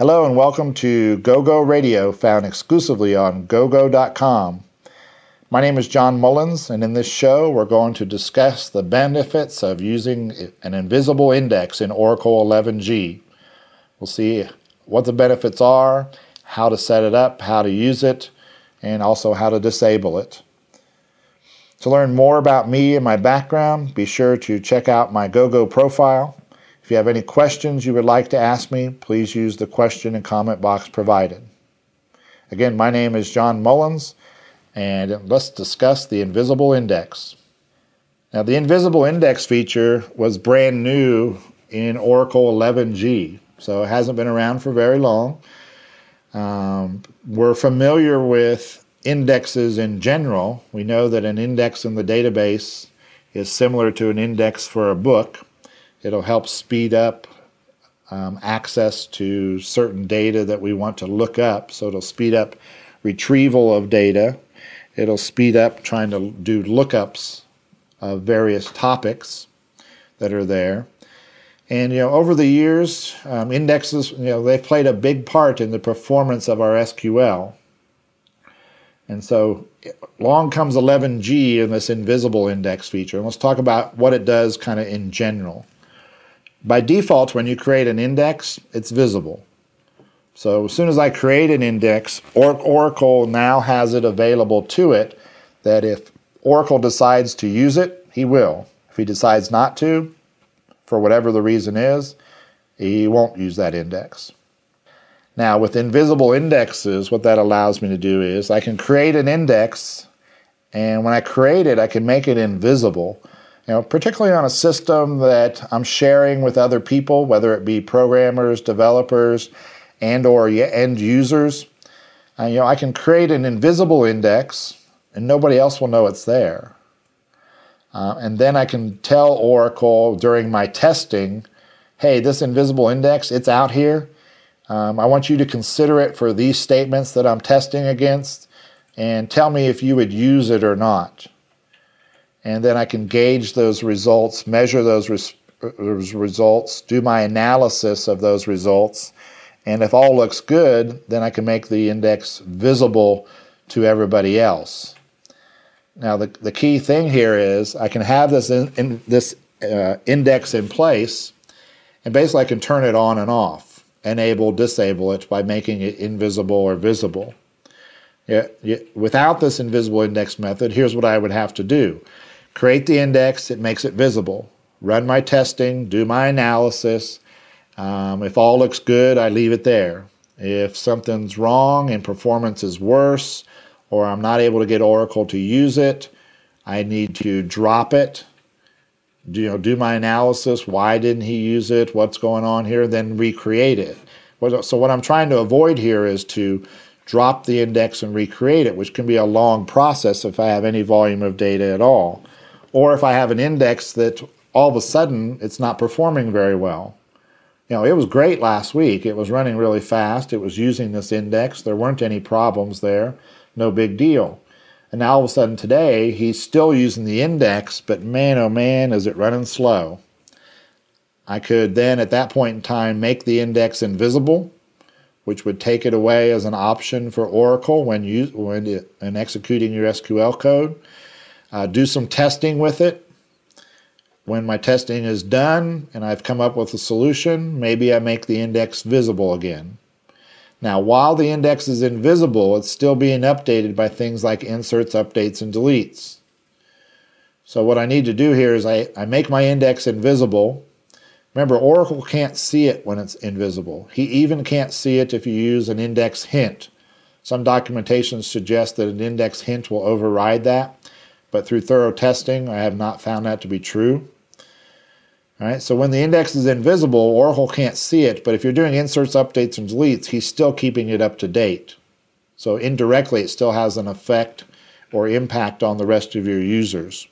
Hello and welcome to GoGo Radio, found exclusively on gogo.com. My name is John Mullins, and in this show we're going to discuss the benefits of using an invisible index in Oracle 11g. We'll see what the benefits are, how to set it up, how to use it, and also how to disable it. To learn more about me and my background, be sure to check out my GoGo profile. If you have any questions you would like to ask me, please use the question and comment box provided. Again, my name is John Mullins, and let's discuss the invisible index. Now, the invisible index feature was brand new in Oracle 11g, so it hasn't been around for very long. We're familiar with indexes in general. We know that an index in the database is similar to an index for a book. It'll help speed up access to certain data that we want to look up. So it'll speed up retrieval of data. It'll speed up trying to do lookups of various topics that are there. And over the years, indexes, they've played a big part in the performance of our SQL. And so along comes 11g and this invisible index feature. And let's talk about what it does kind of in general. By default, when you create an index, it's visible. So as soon as I create an index, Oracle now has it available to it that if Oracle decides to use it, he will. If he decides not to, for whatever the reason is, he won't use that index. Now, with invisible indexes, what that allows me to do is I can create an index, and when I create it, I can make it invisible. Particularly on a system that I'm sharing with other people, whether it be programmers, developers, and or end users. I can create an invisible index, and nobody else will know it's there. And then I can tell Oracle during my testing, hey, this invisible index, it's out here. I want you to consider it for these statements that I'm testing against, and tell me if you would use it or not. And then I can gauge those results, measure those results, do my analysis of those results, and if all looks good, then I can make the index visible to everybody else. Now, the key thing here is I can have this index in place, and basically I can turn it on and off, enable, disable it by making it invisible or visible. Without this invisible index method, here's what I would have to do. Create the index, it makes it visible. Run my testing, do my analysis. If all looks good, I leave it there. If something's wrong and performance is worse, or I'm not able to get Oracle to use it, I need to drop it, do my analysis. Why didn't he use it? What's going on here? Then recreate it. So what I'm trying to avoid here is to drop the index and recreate it, which can be a long process if I have any volume of data at all. Or if I have an index that all of a sudden it's not performing very well. It was great last week. It was running really fast. It was using this index. There weren't any problems there. No big deal. And now all of a sudden today, he's still using the index, but man, oh man, is it running slow. I could then at that point in time make the index invisible, which would take it away as an option for Oracle when executing your SQL code. Do some testing with it. When my testing is done and I've come up with a solution, maybe I make the index visible again. Now, while the index is invisible, it's still being updated by things like inserts, updates, and deletes. So what I need to do here is I make my index invisible. Remember, Oracle can't see it when it's invisible. He even can't see it if you use an index hint. Some documentation suggests that an index hint will override that. But through thorough testing, I have not found that to be true. All right, so when the index is invisible, Oracle can't see it, but if you're doing inserts, updates, and deletes, he's still keeping it up to date. So indirectly, it still has an effect or impact on the rest of your users.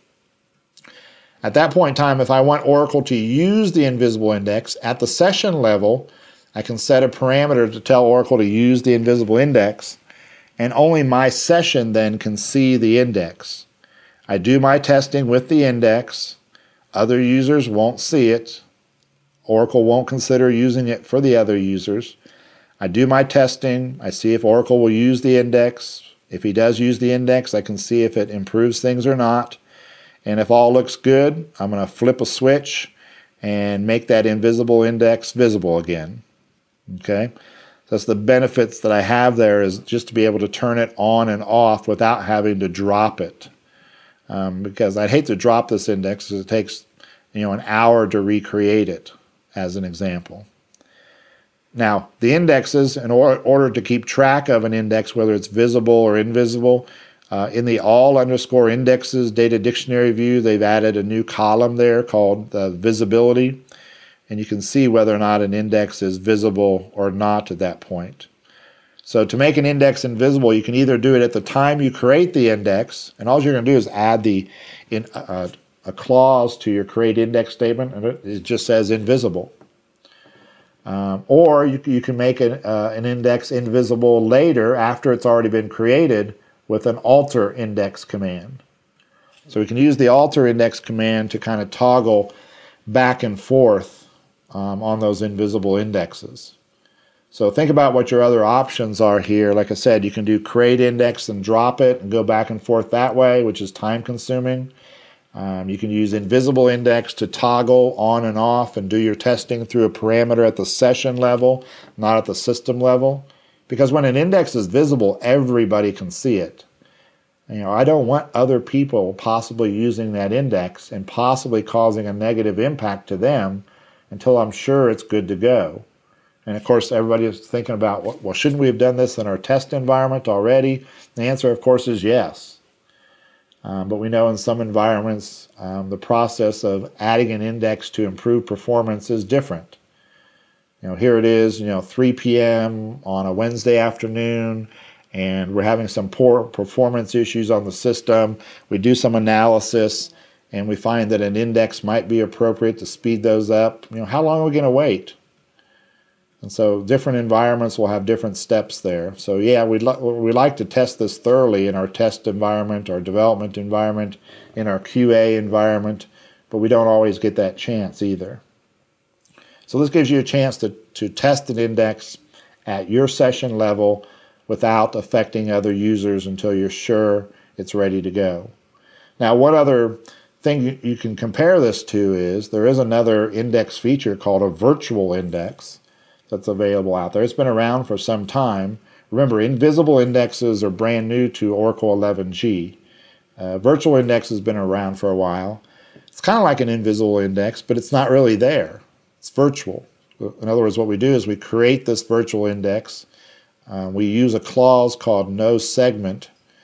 At that point in time, if I want Oracle to use the invisible index, at the session level, I can set a parameter to tell Oracle to use the invisible index, and only my session then can see the index. I do my testing with the index. Other users won't see it. Oracle won't consider using it for the other users. I do my testing. I see if Oracle will use the index. If he does use the index, I can see if it improves things or not. And if all looks good, I'm going to flip a switch and make that invisible index visible again. Okay? That's the benefits that I have there, is just to be able to turn it on and off without having to drop it. Because I'd hate to drop this index because it takes an hour to recreate it, as an example. Now, the indexes, in order to keep track of an index, whether it's visible or invisible, in the all_indexes data dictionary view, they've added a new column there called visibility, and you can see whether or not an index is visible or not at that point. So to make an index invisible, you can either do it at the time you create the index, and all you're going to do is add a clause to your create index statement, and it just says invisible. Or you can make an index invisible later, after it's already been created, with an alter index command. So we can use the alter index command to kind of toggle back and forth on those invisible indexes. So think about what your other options are here. Like I said, you can do create index and drop it and go back and forth that way, which is time consuming. You can use invisible index to toggle on and off and do your testing through a parameter at the session level, not at the system level. Because when an index is visible, everybody can see it. I don't want other people possibly using that index and possibly causing a negative impact to them until I'm sure it's good to go. And of course, everybody is thinking about, well, shouldn't we have done this in our test environment already? The answer, of course, is yes. But we know in some environments, the process of adding an index to improve performance is different. Here it is, 3 p.m. on a Wednesday afternoon, and we're having some poor performance issues on the system. We do some analysis, and we find that an index might be appropriate to speed those up. How long are we going to wait? And so different environments will have different steps there. So yeah, we like to test this thoroughly in our test environment, our development environment, in our QA environment, but we don't always get that chance either. So this gives you a chance to test an index at your session level without affecting other users until you're sure it's ready to go. Now, what other thing you can compare this to is there is another index feature called a virtual index that's available out there. It's been around for some time. Remember, invisible indexes are brand new to Oracle 11g. Virtual index has been around for a while. It's kind of like an invisible index, but it's not really there. It's virtual. In other words, what we do is we create this virtual index. We use a clause called noSegment.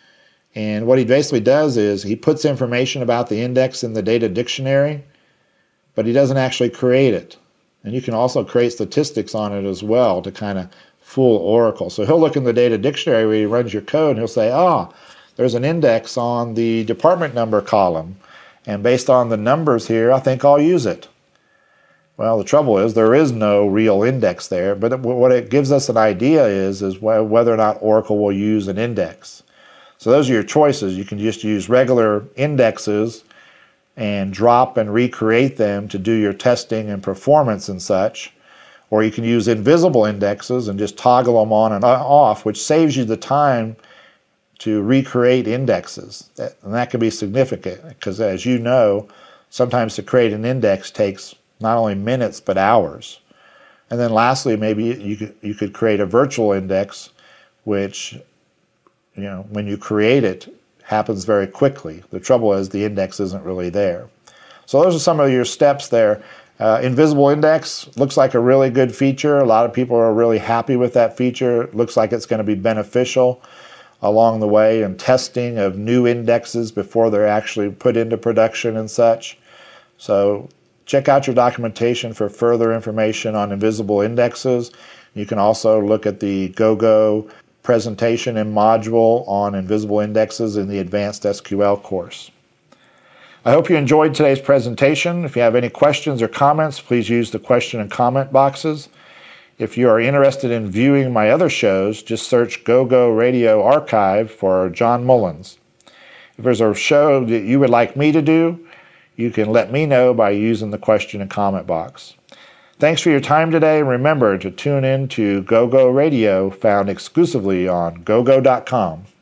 And what he basically does is he puts information about the index in the data dictionary, but he doesn't actually create it. And you can also create statistics on it as well to kind of fool Oracle. So he'll look in the data dictionary where he runs your code, and he'll say, there's an index on the department number column, and based on the numbers here, I think I'll use it. Well, the trouble is there is no real index there, but what it gives us an idea is whether or not Oracle will use an index. So those are your choices. You can just use regular indexes and drop and recreate them to do your testing and performance and such. Or you can use invisible indexes and just toggle them on and off, which saves you the time to recreate indexes. And that can be significant because, as you know, sometimes to create an index takes not only minutes but hours. And then lastly, maybe you could create a virtual index, which, when you create it, happens very quickly. The trouble is the index isn't really there. So those are some of your steps there. Invisible index looks like a really good feature. A lot of people are really happy with that feature. It looks like it's going to be beneficial along the way in testing of new indexes before they're actually put into production and such. So check out your documentation for further information on invisible indexes. You can also look at the GoGo presentation and module on invisible indexes in the Advanced SQL course. I hope you enjoyed today's presentation. If you have any questions or comments, please use the question and comment boxes. If you are interested in viewing my other shows, just search GoGo Radio Archive for John Mullins. If there's a show that you would like me to do, you can let me know by using the question and comment box. Thanks for your time today. Remember to tune in to GoGo Radio, found exclusively on gogo.com.